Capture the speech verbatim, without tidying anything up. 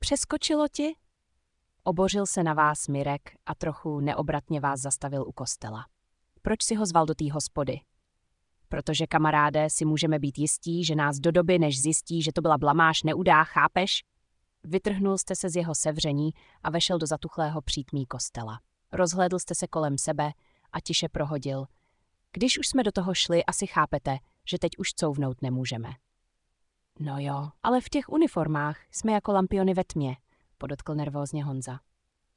Přeskočilo ti? Obořil se na vás Mirek a trochu neobratně vás zastavil u kostela. Proč si ho zval do té hospody? Protože, kamaráde, si můžeme být jistí, že nás do doby, než zjistí, že to byla blamáž, neudá, chápeš? Vytrhnul jste se z jeho sevření a vešel do zatuchlého přítmí kostela. Rozhlédl jste se kolem sebe a tiše prohodil. Když už jsme do toho šli, asi chápete, že teď už couvnout nemůžeme. No jo, ale v těch uniformách jsme jako lampiony ve tmě, podotkl nervózně Honza.